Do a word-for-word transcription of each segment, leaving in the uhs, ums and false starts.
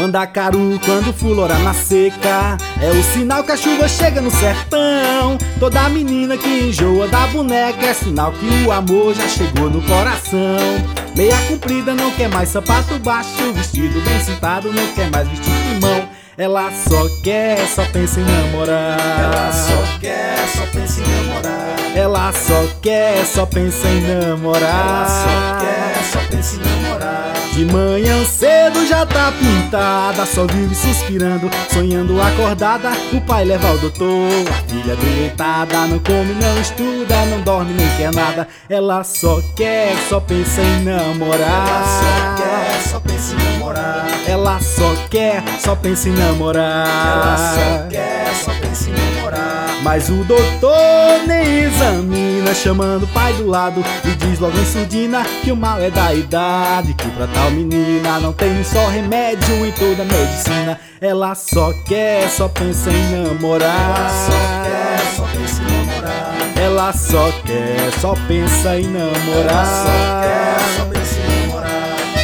Mandacaru quando fulora na seca, é o sinal que a chuva chega no sertão. Toda menina que enjoa da boneca é sinal que o amor já chegou no coração. Meia comprida não quer mais sapato baixo, vestido bem sentado não quer mais vestir de mão. Ela só quer, só pensa em namorar. Ela só quer, só pensa em namorar. Ela só quer, só pensa em namorar. Ela só quer, só pensa em namorar. De manhã cedo já tá pintada, só vive suspirando, sonhando acordada. O pai leva ao doutor, a filha deitada, não come, não estuda, não dorme, nem quer nada. Ela só quer, só pensa em namorar. Ela só quer, só pensa em namorar. Ela só quer, só pensa em namorar. Ela só quer, só pensa em namorar. Mas o doutor nem examina, chamando o pai do lado e diz logo em surdina que o mal é da idade, que pra tal menina não tem um só remédio em toda a medicina. Ela só quer, só pensa em namorar. Ela só quer, só pensa em namorar. Ela só quer, só pensa em namorar. Ela só quer, só pensa em namorar.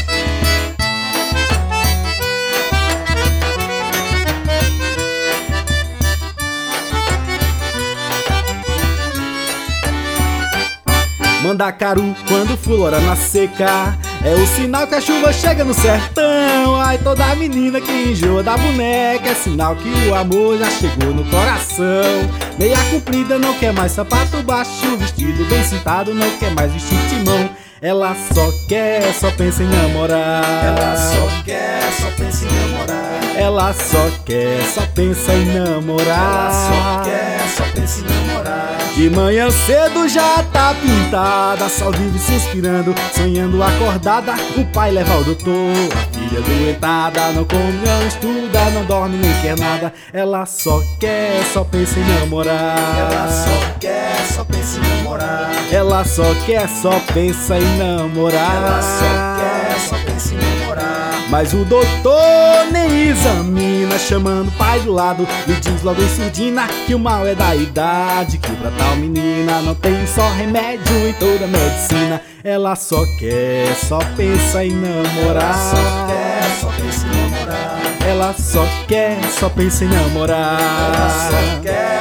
Mandacaru quando fulora na seca, é o sinal que a chuva chega no sertão. Ai, toda menina que enjoa da boneca é sinal que o amor já chegou no coração. Meia comprida não quer mais sapato baixo, vestido bem sentado não quer mais vestir timão. Ela só quer, só pensa em namorar. Ela só quer, só pensa em namorar. Ela só quer, só pensa em namorar. Ela só quer, só pensa em namorar. De manhã cedo já tá pintada, só vive suspirando, sonhando acordada. O pai leva ao doutor, a filha doentada, não come, não estuda, não dorme, nem quer nada. Ela só quer, só pensa em namorar. Ela só quer, só pensa em namorar. Ela só quer, só pensa em namorar. Ela só quer, só pensa em namorar. Mas o doutor nem examina, chamando o pai do lado e diz logo em surdina que o mal é da idade, que pra tal menina não tem só remédio em toda a medicina. Ela só quer, só pensa em namorar. Ela só quer, só pensa em namorar. Ela só quer, só pensa em namorar. Ela só quer,